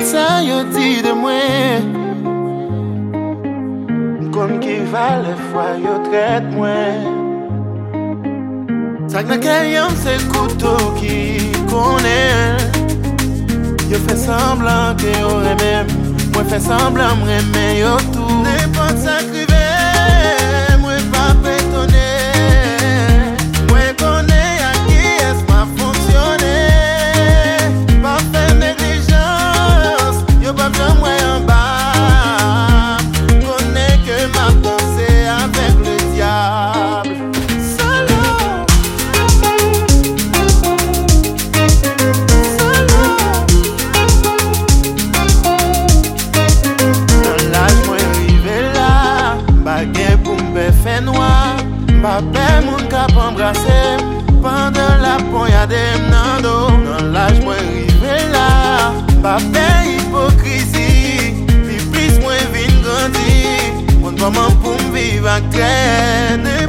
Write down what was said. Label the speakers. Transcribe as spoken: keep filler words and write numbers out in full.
Speaker 1: ça yo dit de moi. Comme qui va le fois yo traite moi. Ça que quelqu'un c'est le couteau qui connaît. Yo fait semblant que yo aime. Moi fait semblant m'aimer yo tout. N'importe ça crivé, moi pas pétonné. Moi connais à qui est-ce m'a fonctionné. Pas fait négligence, yo pas besoin moi en bas. Connais que m'a dansé avec le diable. Solo, solo. Dans l'âge moi arrivé là, baguette pour me faire noir. M'appelle mon cap embrassé pendant la poignade m'nando. Dans l'âge moi arrivé là, m'appelle hypocrisie. Puis plus moi vin grandi. Mon maman pour me vivre à craindre.